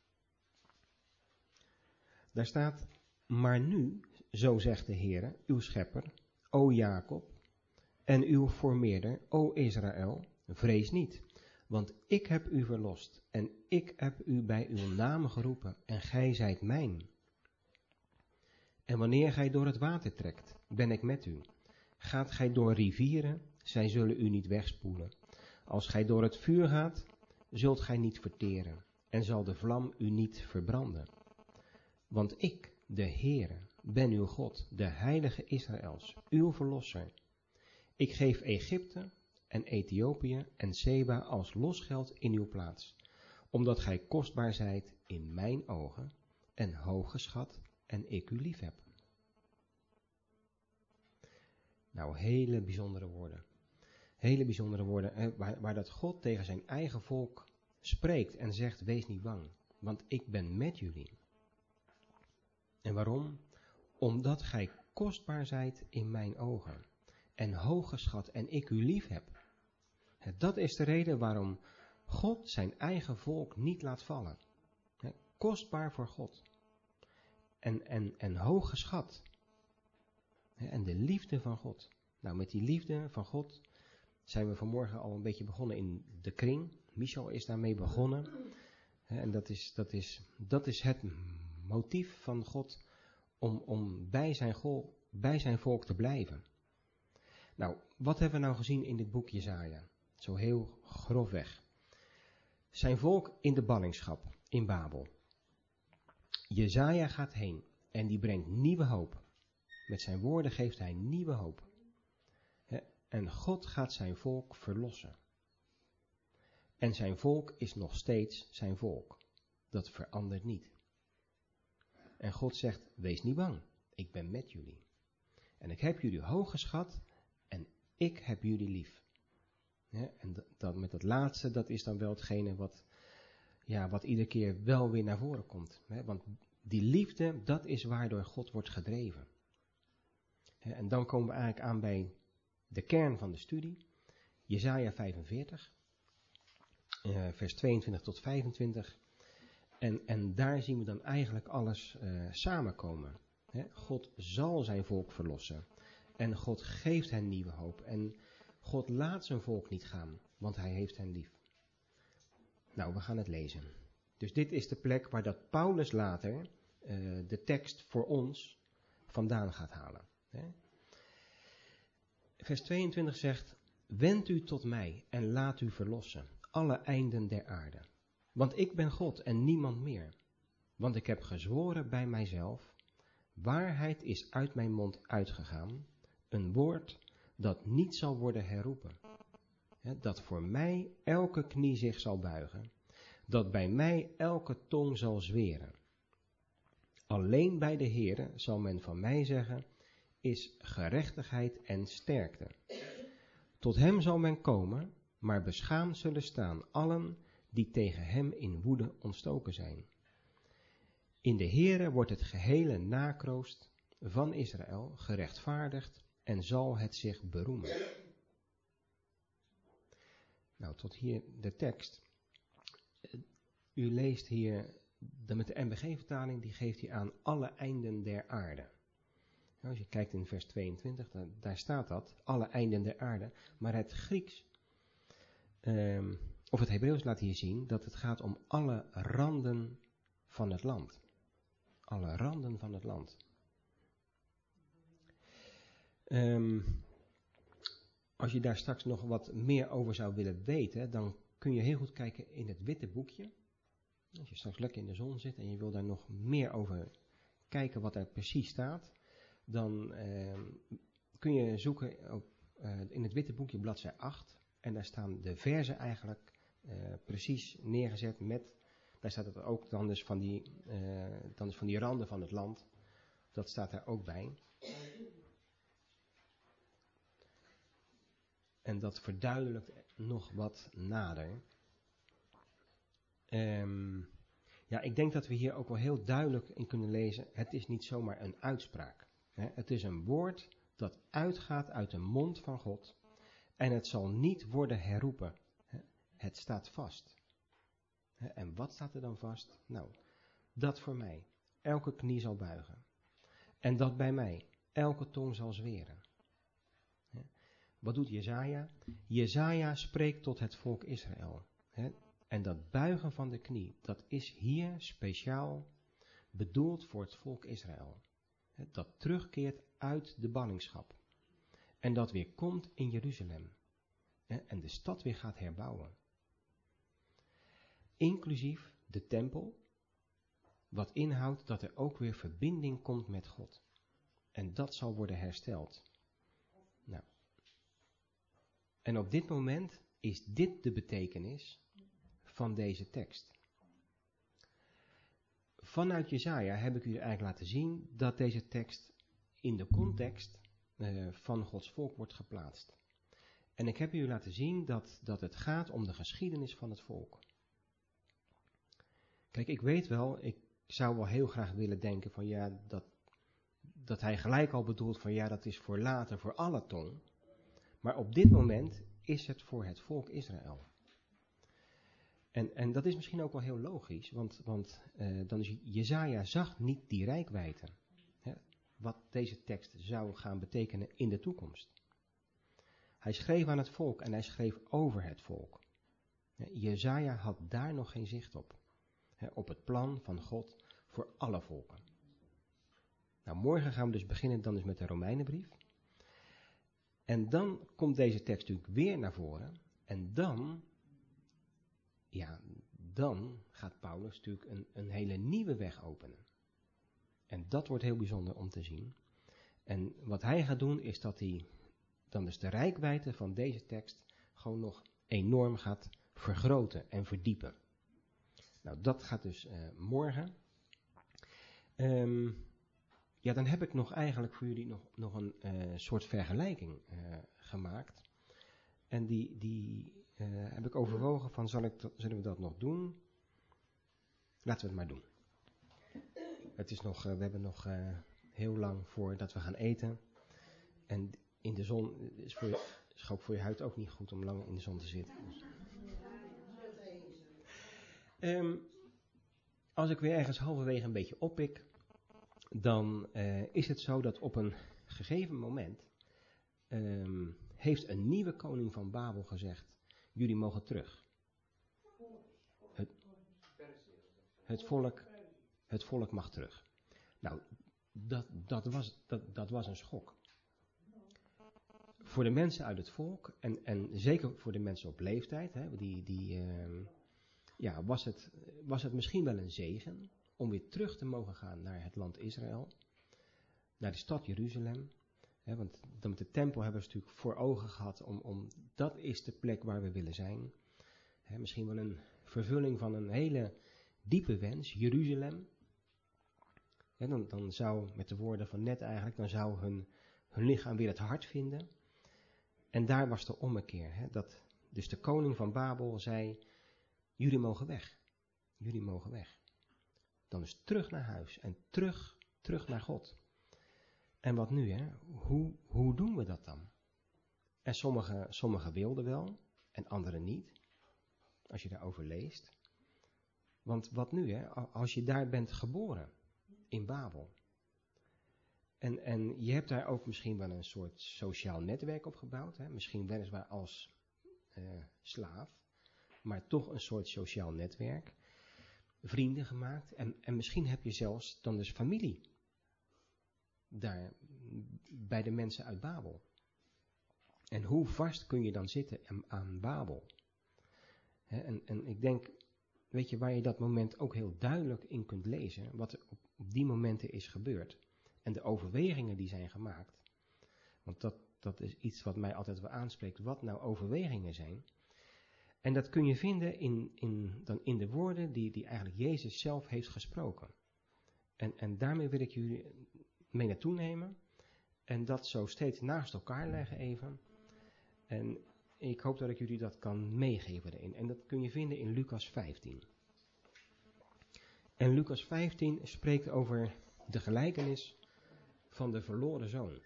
A: Daar staat, maar nu, zo zegt de Heere, uw schepper, o Jacob, en uw formeerder, o Israël, vrees niet, want ik heb u verlost en ik heb u bij uw naam geroepen en gij zijt mijn. En wanneer gij door het water trekt, ben ik met u. Gaat gij door rivieren, zij zullen u niet wegspoelen. Als gij door het vuur gaat, zult gij niet verteren en zal de vlam u niet verbranden. Want ik, de Heere, ben uw God, de heilige Israëls, uw verlosser. Ik geef Egypte en Ethiopië en Seba als losgeld in uw plaats, omdat gij kostbaar zijt in mijn ogen en hooggeschat en ik u lief heb. Nou, hele bijzondere woorden. Hele bijzondere woorden, waar dat God tegen zijn eigen volk spreekt en zegt, wees niet bang, want ik ben met jullie. En waarom? Omdat gij kostbaar zijt in mijn ogen en hooggeschat en ik u lief heb. Dat is de reden waarom God zijn eigen volk niet laat vallen. Kostbaar voor God. En hooggeschat. En de liefde van God. Nou, met die liefde van God zijn we vanmorgen al een beetje begonnen in de kring. Michel is daarmee begonnen. En dat is het motief van God om bij zijn volk te blijven. Nou, wat hebben we nou gezien in dit boek Jesaja? Zo heel grofweg. Zijn volk in de ballingschap in Babel. Jesaja gaat heen en die brengt nieuwe hoop. Met zijn woorden geeft hij nieuwe hoop. En God gaat zijn volk verlossen. En zijn volk is nog steeds zijn volk. Dat verandert niet. En God zegt, wees niet bang, ik ben met jullie. En ik heb jullie hoog geschat en ik heb jullie lief. En dat met dat laatste, dat is dan wel hetgene wat iedere keer wel weer naar voren komt. Want die liefde, dat is waardoor God wordt gedreven. En dan komen we eigenlijk aan bij de kern van de studie. Jesaja 45, vers 22 tot 25. En daar zien we dan eigenlijk alles samenkomen. God zal zijn volk verlossen. En God geeft hen nieuwe hoop. En God laat zijn volk niet gaan, want hij heeft hen lief. Nou, we gaan het lezen. Dus dit is de plek waar dat Paulus later de tekst voor ons vandaan gaat halen. Vers 22 zegt, wend u tot mij en laat u verlossen, alle einden der aarde. Want ik ben God en niemand meer. Want ik heb gezworen bij mijzelf, waarheid is uit mijn mond uitgegaan, een woord dat niet zal worden herroepen. Dat voor mij elke knie zich zal buigen, dat bij mij elke tong zal zweren. Alleen bij de Heere zal men van mij zeggen, is gerechtigheid en sterkte. Tot hem zal men komen, maar beschaamd zullen staan allen die tegen hem in woede ontstoken zijn. In de Heere wordt het gehele nakroost van Israël gerechtvaardigd en zal het zich beroemen. Nou, tot hier de tekst. U leest hier, met de MBG-vertaling, die geeft hier aan alle einden der aarde. Nou, als je kijkt in vers 22, daar staat dat, alle einden der aarde. Maar het Grieks, of het Hebreeuws laat hier zien, dat het gaat om alle randen van het land. Alle randen van het land. Als je daar straks nog wat meer over zou willen weten, dan kun je heel goed kijken in het witte boekje. Als je straks lekker in de zon zit en je wil daar nog meer over kijken wat er precies staat, dan kun je zoeken in het witte boekje bladzij 8. En daar staan de verzen eigenlijk precies neergezet met, daar staat het ook dan dus van die randen van het land. Dat staat daar ook bij. En dat verduidelijkt nog wat nader. Ik denk dat we hier ook wel heel duidelijk in kunnen lezen. Het is niet zomaar een uitspraak. Het is een woord dat uitgaat uit de mond van God. En het zal niet worden herroepen. Het staat vast. En wat staat er dan vast? Nou, dat voor mij elke knie zal buigen. En dat bij mij elke tong zal zweren. Wat doet Jesaja? Jesaja spreekt tot het volk Israël. En dat buigen van de knie, dat is hier speciaal bedoeld voor het volk Israël. Dat terugkeert uit de ballingschap. En dat weer komt in Jeruzalem. En de stad weer gaat herbouwen. Inclusief de tempel. Wat inhoudt dat er ook weer verbinding komt met God. En dat zal worden hersteld. Nou. En op dit moment is dit de betekenis van deze tekst. Vanuit Jesaja heb ik u eigenlijk laten zien dat deze tekst in de context van Gods volk wordt geplaatst. En ik heb u laten zien dat het gaat om de geschiedenis van het volk. Kijk, ik weet wel, ik zou wel heel graag willen denken van ja, dat hij gelijk al bedoelt van ja, dat is voor later, voor alle tong. Maar op dit moment is het voor het volk Israël. En dat is misschien ook wel heel logisch, want dan is Jesaja zag niet die reikwijdte. Wat deze tekst zou gaan betekenen in de toekomst. Hij schreef aan het volk en hij schreef over het volk. Jesaja had daar nog geen zicht op. Op het plan van God voor alle volken. Nou, morgen gaan we dus beginnen dan dus met de Romeinenbrief. En dan komt deze tekst natuurlijk weer naar voren. En dan gaat Paulus natuurlijk een hele nieuwe weg openen. En dat wordt heel bijzonder om te zien. En wat hij gaat doen is dat hij dan dus de reikwijdte van deze tekst gewoon nog enorm gaat vergroten en verdiepen. Nou, dat gaat dus morgen. Dan heb ik nog eigenlijk voor jullie nog een soort vergelijking gemaakt. En die heb ik overwogen van, zullen we dat nog doen? Laten we het maar doen. Het is nog, we hebben nog heel lang voordat we gaan eten. En in de zon is ook voor je huid ook niet goed om lang in de zon te zitten. Als ik weer ergens halverwege een beetje oppik, dan is het zo dat op een gegeven moment heeft een nieuwe koning van Babel gezegd, jullie mogen terug. Het volk mag terug. Nou, dat was een schok. Voor de mensen uit het volk, en zeker voor de mensen op leeftijd, was het misschien wel een zegen om weer terug te mogen gaan naar het land Israël, naar de stad Jeruzalem. Want dan met de tempel hebben ze natuurlijk voor ogen gehad om dat is de plek waar we willen zijn. Misschien wel een vervulling van een hele diepe wens, Jeruzalem. Dan zou, met de woorden van net eigenlijk, dan zou hun lichaam weer het hart vinden. En daar was de ommekeer. Dus de koning van Babel zei, jullie mogen weg. Jullie mogen weg. Dan is terug naar huis en terug naar God. En wat nu, Hoe doen we dat dan? En sommigen wilden wel en anderen niet. Als je daarover leest. Want wat nu, als je daar bent geboren, in Babel. En je hebt daar ook misschien wel een soort sociaal netwerk op gebouwd. Misschien weliswaar als slaaf. Maar toch een soort sociaal netwerk. Vrienden gemaakt. En misschien heb je zelfs dan dus familie. Daar bij de mensen uit Babel. En hoe vast kun je dan zitten aan Babel? En ik denk, weet je, waar je dat moment ook heel duidelijk in kunt lezen, wat er op die momenten is gebeurd. En de overwegingen die zijn gemaakt. Want dat is iets wat mij altijd wel aanspreekt, wat nou overwegingen zijn. En dat kun je vinden in de woorden die eigenlijk Jezus zelf heeft gesproken. En daarmee wil ik jullie mee naartoe nemen. En dat zo steeds naast elkaar leggen even. En ik hoop dat ik jullie dat kan meegeven erin. En dat kun je vinden in Lucas 15. En Lucas 15 spreekt over de gelijkenis van de verloren zoon.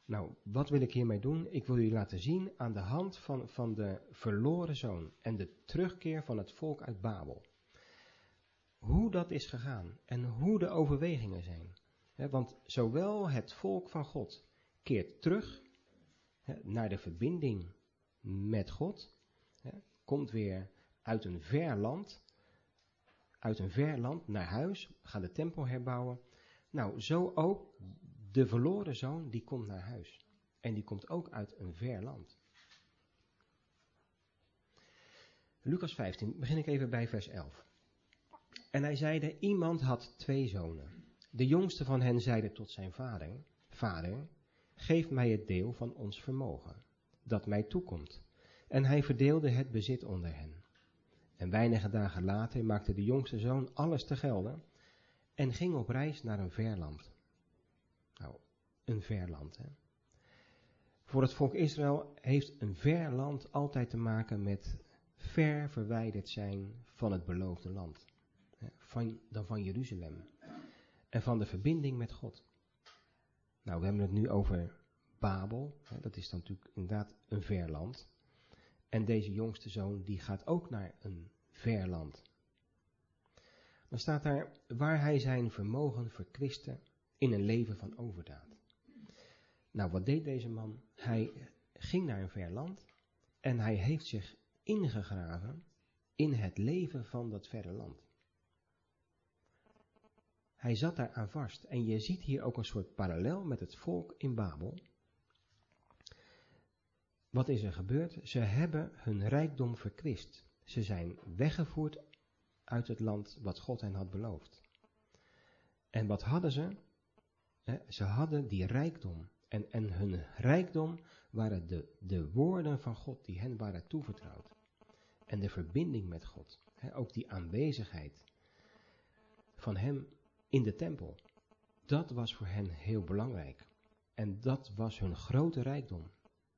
A: Nou, wat wil ik hiermee doen? Ik wil jullie laten zien aan de hand van de verloren zoon en de terugkeer van het volk uit Babel. Hoe dat is gegaan en hoe de overwegingen zijn. Want zowel het volk van God keert terug naar de verbinding met God, komt weer uit een ver land naar huis, gaat de tempel herbouwen. Nou, zo ook de verloren zoon, die komt naar huis. En die komt ook uit een ver land. Lucas 15, begin ik even bij vers 11. En hij zeide, iemand had 2 zonen. De jongste van hen zeide tot zijn vader, Vader, geef mij het deel van ons vermogen, dat mij toekomt. En hij verdeelde het bezit onder hen. En weinige dagen later maakte de jongste zoon alles te gelde en ging op reis naar een ver land. Nou, een ver land, hè. Voor het volk Israël heeft een ver land altijd te maken met ver verwijderd zijn van het beloofde land. Dan van Jeruzalem. En van de verbinding met God. Nou, we hebben het nu over Babel. Dat is dan natuurlijk inderdaad een ver land. En deze jongste zoon, die gaat ook naar een ver land. Dan staat daar, waar hij zijn vermogen verkwistte in een leven van overdaad. Nou, wat deed deze man? Hij ging naar een ver land en hij heeft zich ingegraven in het leven van dat verre land. Hij zat daar aan vast en je ziet hier ook een soort parallel met het volk in Babel. Wat is er gebeurd? Ze hebben hun rijkdom verkwist. Ze zijn weggevoerd uit het land wat God hen had beloofd. En wat hadden ze? Ze hadden die rijkdom. En hun rijkdom waren de woorden van God die hen waren toevertrouwd. En de verbinding met God. Ook die aanwezigheid van hem in de tempel. Dat was voor hen heel belangrijk. En dat was hun grote rijkdom.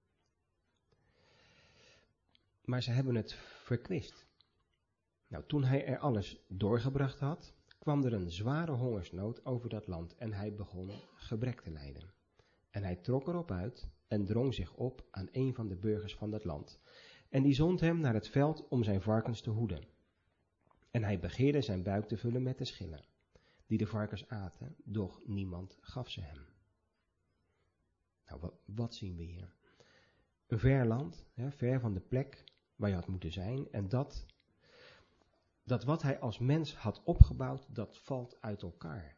A: Maar ze hebben het verkwist. Nou, toen hij er alles doorgebracht had, kwam er een zware hongersnood over dat land en hij begon gebrek te lijden. En hij trok erop uit en drong zich op aan een van de burgers van dat land. En die zond hem naar het veld om zijn varkens te hoeden. En hij begeerde zijn buik te vullen met de schillen, die de varkens aten, doch niemand gaf ze hem. Nou, wat zien we hier? Een ver land, ver van de plek waar je had moeten zijn. En dat wat hij als mens had opgebouwd, dat valt uit elkaar.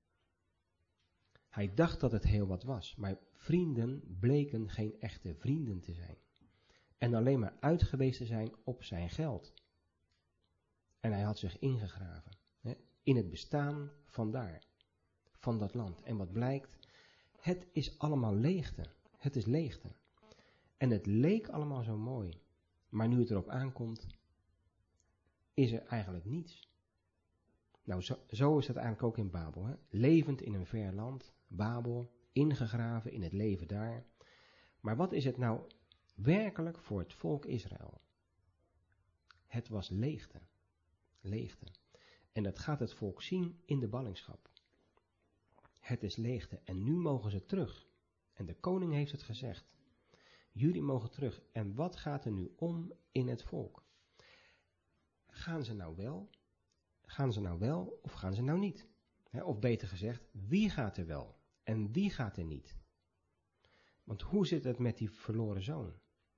A: Hij dacht dat het heel wat was, maar vrienden bleken geen echte vrienden te zijn. En alleen maar uitgewezen te zijn op zijn geld. En hij had zich ingegraven in het bestaan van dat land. En wat blijkt? Het is allemaal leegte. Het is leegte. En het leek allemaal zo mooi. Maar nu het erop aankomt, is er eigenlijk niets. Nou, zo is het eigenlijk ook in Babel. Hè? Levend in een ver land, Babel, ingegraven in het leven daar. Maar wat is het nou werkelijk voor het volk Israël? Het was leegte. Leegte. En dat gaat het volk zien in de ballingschap. Het is leegte en nu mogen ze terug. En de koning heeft het gezegd. Jullie mogen terug. En wat gaat er nu om in het volk? Gaan ze nou wel? Gaan ze nou wel of gaan ze nou niet? Of beter gezegd, wie gaat er wel en wie gaat er niet? Want hoe zit het met die verloren zoon?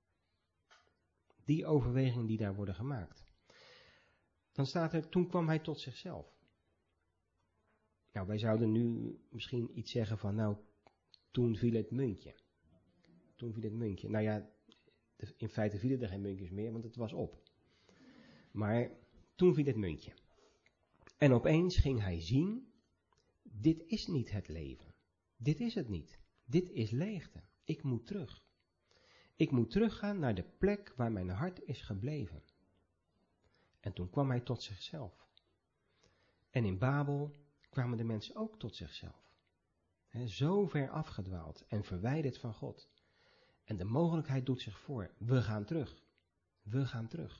A: Die overwegingen die daar worden gemaakt. Dan staat er, toen kwam hij tot zichzelf. Nou, wij zouden nu misschien iets zeggen van, nou, toen viel het muntje. Toen viel het muntje. Nou ja, in feite vielen er geen muntjes meer, want het was op. Maar toen viel het muntje. En opeens ging hij zien, dit is niet het leven. Dit is het niet. Dit is leegte. Ik moet terug. Ik moet teruggaan naar de plek waar mijn hart is gebleven. En toen kwam hij tot zichzelf. En in Babel kwamen de mensen ook tot zichzelf. Zo ver afgedwaald en verwijderd van God. En de mogelijkheid doet zich voor. We gaan terug. We gaan terug.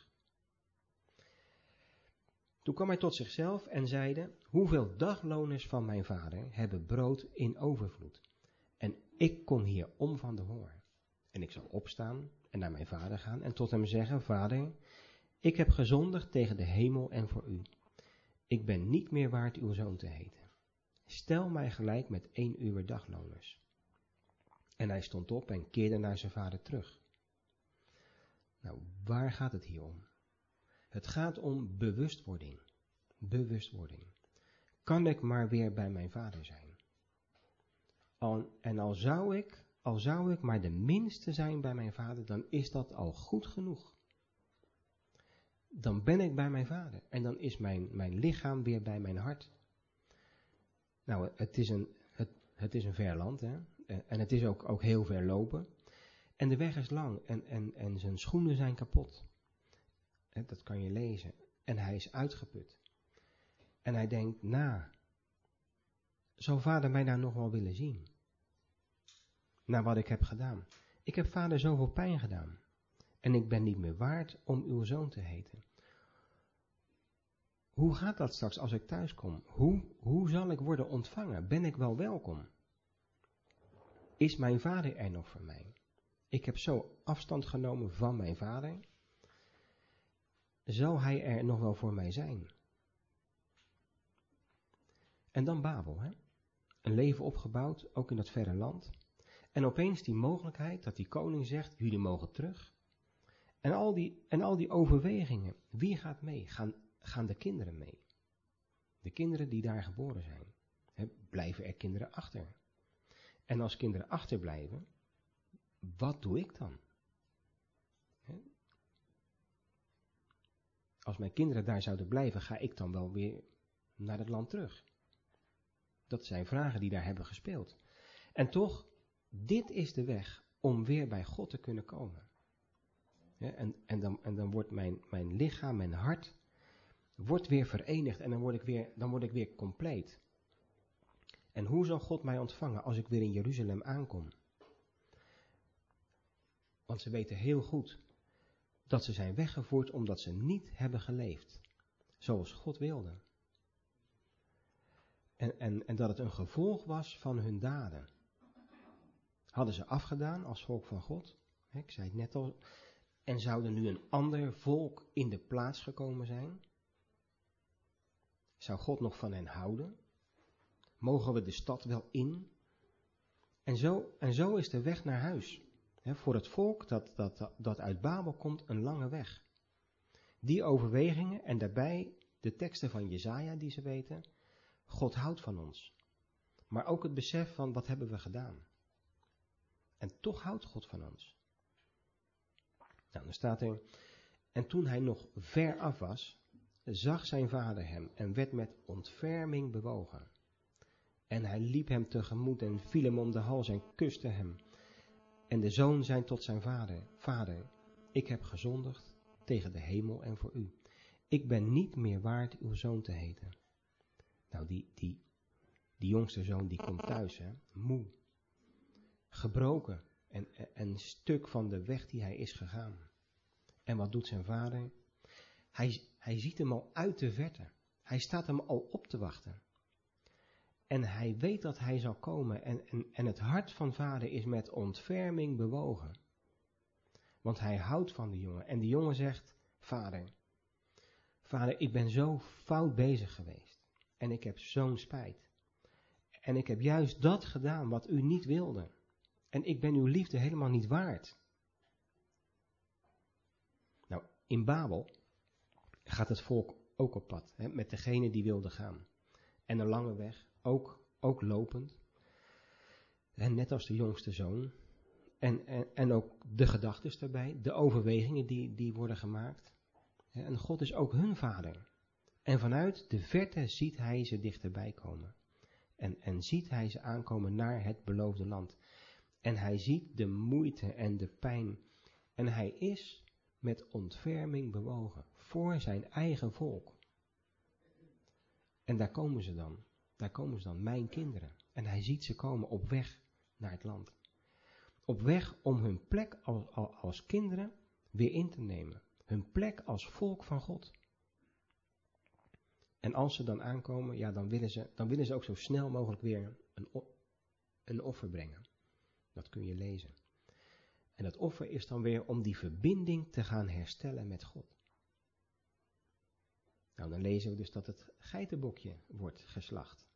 A: Toen kwam hij tot zichzelf en zeide, hoeveel dagloners van mijn vader hebben brood in overvloed. En ik kom hier om van de honger. En ik zal opstaan en naar mijn vader gaan en tot hem zeggen, Vader, ik heb gezondigd tegen de hemel en voor u. Ik ben niet meer waard uw zoon te heten. Stel mij gelijk met 1 uur dagloners. En hij stond op en keerde naar zijn vader terug. Nou, waar gaat het hier om? Het gaat om bewustwording. Bewustwording. Kan ik maar weer bij mijn vader zijn? En al zou ik maar de minste zijn bij mijn vader, dan is dat al goed genoeg. Dan ben ik bij mijn vader en dan is mijn lichaam weer bij mijn hart. Nou, het is een ver land, hè? En het is ook heel ver lopen. En de weg is lang en zijn schoenen zijn kapot. Dat kan je lezen. En hij is uitgeput. En hij denkt, zou vader mij nou nog wel willen zien? Na wat ik heb gedaan. Ik heb vader zoveel pijn gedaan. En ik ben niet meer waard om uw zoon te heten. Hoe gaat dat straks als ik thuis kom? Hoe zal ik worden ontvangen? Ben ik wel welkom? Is mijn vader er nog voor mij? Ik heb zo afstand genomen van mijn vader. Zal hij er nog wel voor mij zijn? En dan Babel, hè? Een leven opgebouwd, ook in dat verre land. En opeens die mogelijkheid dat die koning zegt, jullie mogen terug. En al die overwegingen, wie gaat mee? Gaan de kinderen mee? De kinderen die daar geboren zijn. Blijven er kinderen achter? En als kinderen achterblijven, wat doe ik dan? Als mijn kinderen daar zouden blijven, ga ik dan wel weer naar het land terug? Dat zijn vragen die daar hebben gespeeld. En toch, dit is de weg om weer bij God te kunnen komen. En dan wordt mijn lichaam, mijn hart, wordt weer verenigd en dan word ik weer compleet. En hoe zal God mij ontvangen als ik weer in Jeruzalem aankom? Want ze weten heel goed dat ze zijn weggevoerd omdat ze niet hebben geleefd zoals God wilde. En dat het een gevolg was van hun daden. Hadden ze afgedaan als volk van God, ik zei het net al, en zouden nu een ander volk in de plaats gekomen zijn? Zou God nog van hen houden? Mogen we de stad wel in? En zo is de weg naar huis. Voor het volk dat uit Babel komt, een lange weg. Die overwegingen en daarbij de teksten van Jesaja die ze weten. God houdt van ons. Maar ook het besef van wat hebben we gedaan. En toch houdt God van ons. Nou, dan staat er, en toen hij nog ver af was, zag zijn vader hem en werd met ontferming bewogen. En hij liep hem tegemoet en viel hem om de hals en kuste hem. En de zoon zei tot zijn vader, Vader, ik heb gezondigd tegen de hemel en voor u. Ik ben niet meer waard uw zoon te heten. Nou, die jongste zoon die komt thuis, moe, gebroken en een stuk van de weg die hij is gegaan. En wat doet zijn vader? Hij ziet hem al uit de verte. Hij staat hem al op te wachten. En hij weet dat hij zal komen en het hart van vader is met ontferming bewogen. Want hij houdt van de jongen. En de jongen zegt, Vader, ik ben zo fout bezig geweest. En ik heb zo'n spijt. En ik heb juist dat gedaan wat u niet wilde. En ik ben uw liefde helemaal niet waard. Nou, in Babel gaat het volk ook op pad. Met degene die wilde gaan. En een lange weg. Ook lopend. En net als de jongste zoon. En ook de gedachtes daarbij. De overwegingen die worden gemaakt. En God is ook hun vader. En vanuit de verte ziet hij ze dichterbij komen. En ziet hij ze aankomen naar het beloofde land. En hij ziet de moeite en de pijn. En hij is met ontferming bewogen. Voor zijn eigen volk. En daar komen ze dan. Mijn kinderen. En hij ziet ze komen op weg naar het land. Op weg om hun plek als kinderen weer in te nemen. Hun plek als volk van God. En als ze dan aankomen, ja, dan willen ze ook zo snel mogelijk weer een offer brengen. Dat kun je lezen. En dat offer is dan weer om die verbinding te gaan herstellen met God. Nou, dan lezen we dus dat het geitenbokje wordt geslacht.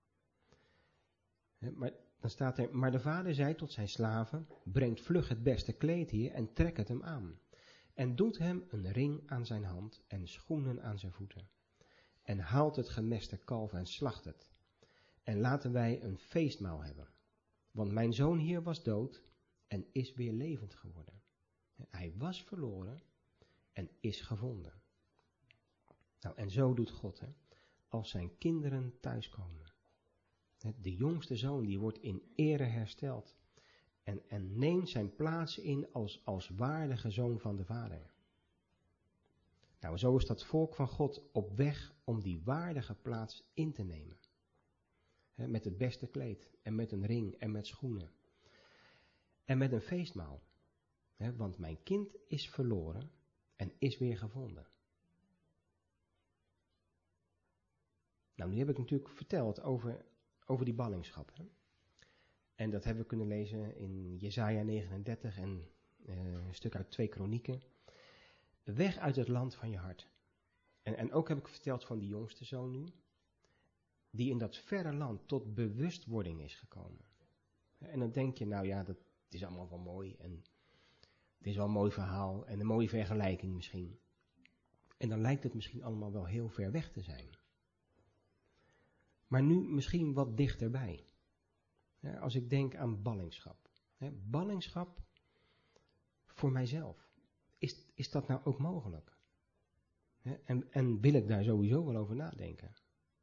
A: Maar dan staat er, maar de vader zei tot zijn slaven, brengt vlug het beste kleed hier en trek het hem aan. En doet hem een ring aan zijn hand en schoenen aan zijn voeten. En haalt het gemeste kalf en slacht het. En laten wij een feestmaal hebben. Want mijn zoon hier was dood en is weer levend geworden. Hij was verloren en is gevonden. Nou, en zo doet God, als zijn kinderen thuiskomen. De jongste zoon die wordt in ere hersteld. En neemt zijn plaats in als waardige zoon van de vader. Nou, zo is dat volk van God op weg om die waardige plaats in te nemen. Met het beste kleed en met een ring en met schoenen. En met een feestmaal. Want mijn kind is verloren en is weer gevonden. Nou, nu heb ik natuurlijk verteld over die ballingschap. En dat hebben we kunnen lezen in Jesaja 39 en een stuk uit 2 Kronieken. Weg uit het land van je hart. En ook heb ik verteld van die jongste zoon nu. Die in dat verre land tot bewustwording is gekomen. En dan denk je, nou ja, dat is allemaal wel mooi. En het is wel een mooi verhaal en een mooie vergelijking misschien. En dan lijkt het misschien allemaal wel heel ver weg te zijn. Maar nu misschien wat dichterbij. Als ik denk aan ballingschap. Ballingschap voor mijzelf. Is dat nou ook mogelijk? En wil ik daar sowieso wel over nadenken?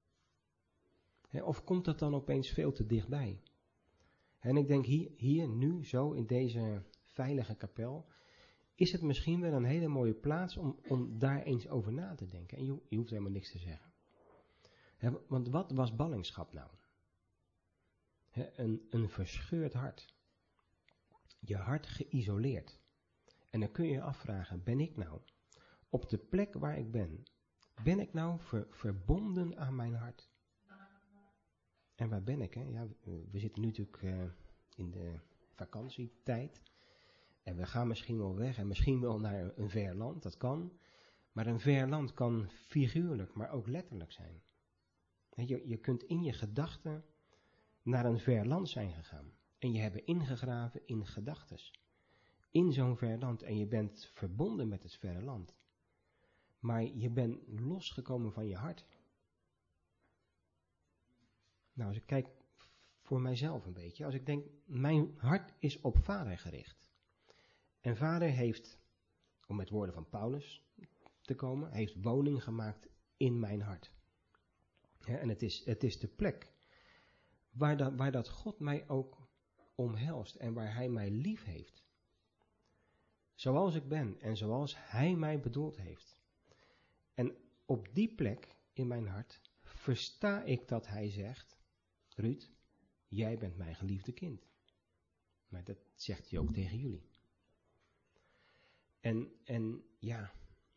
A: Of komt dat dan opeens veel te dichtbij? En ik denk hier nu, zo in deze veilige kapel, is het misschien wel een hele mooie plaats om daar eens over na te denken. En je hoeft helemaal niks te zeggen. Want wat was ballingschap nou? Een verscheurd hart. Je hart geïsoleerd. En dan kun je je afvragen, ben ik nou op de plek waar ik ben ik nou verbonden aan mijn hart? En waar ben ik? Ja, we zitten nu natuurlijk in de vakantietijd. En we gaan misschien wel weg en misschien wel naar een ver land, dat kan. Maar een ver land kan figuurlijk, maar ook letterlijk zijn. Je kunt in je gedachten naar een ver land zijn gegaan. En je hebt ingegraven in gedachtes. In zo'n ver land. En je bent verbonden met het verre land. Maar je bent losgekomen van je hart. Nou, als ik kijk voor mijzelf een beetje. Als ik denk, mijn hart is op Vader gericht. En Vader heeft, om met woorden van Paulus te komen, heeft woning gemaakt in mijn hart. En het is de plek waar dat God mij ook omhelst en waar Hij mij lief heeft. Zoals ik ben en zoals Hij mij bedoeld heeft. En op die plek in mijn hart versta ik dat Hij zegt, Ruud, jij bent mijn geliefde kind. Maar dat zegt Hij ook tegen jullie. En ja,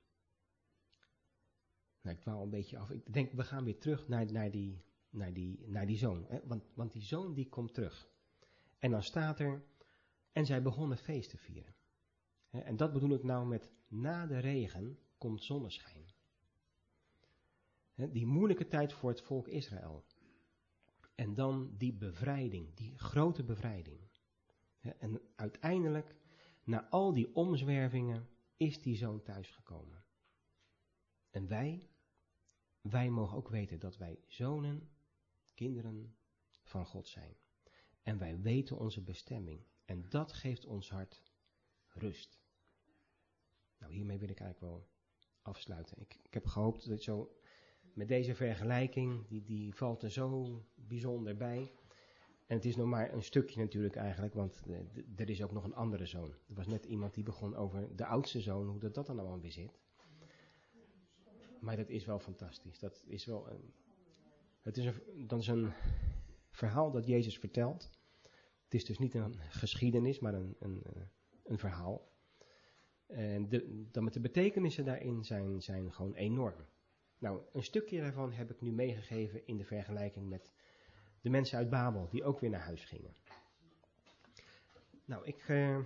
A: nou, ik dwaal een beetje af. Ik denk, we gaan weer terug naar die zoon. Hè? Want die zoon die komt terug. En dan staat er, en zij begonnen feest te vieren. En dat bedoel ik nou met, na de regen komt zonneschijn. Die moeilijke tijd voor het volk Israël. En dan die bevrijding, die grote bevrijding. En uiteindelijk, na al die omzwervingen, is die zoon thuisgekomen. En wij mogen ook weten dat wij zonen, kinderen van God zijn. En wij weten onze bestemming. En dat geeft ons hart rust. Nou, hiermee wil ik eigenlijk wel afsluiten. Ik heb gehoopt dat zo, met deze vergelijking, die valt er zo bijzonder bij. En het is nog maar een stukje natuurlijk eigenlijk, want er is ook nog een andere zoon. Er was net iemand die begon over de oudste zoon, hoe dat dan allemaal weer zit. Maar dat is wel fantastisch. Dat is wel dat is een verhaal dat Jezus vertelt. Het is dus niet een geschiedenis, maar een verhaal. En de betekenissen daarin zijn gewoon enorm. Nou, een stukje daarvan heb ik nu meegegeven in de vergelijking met de mensen uit Babel, die ook weer naar huis gingen. Nou, ik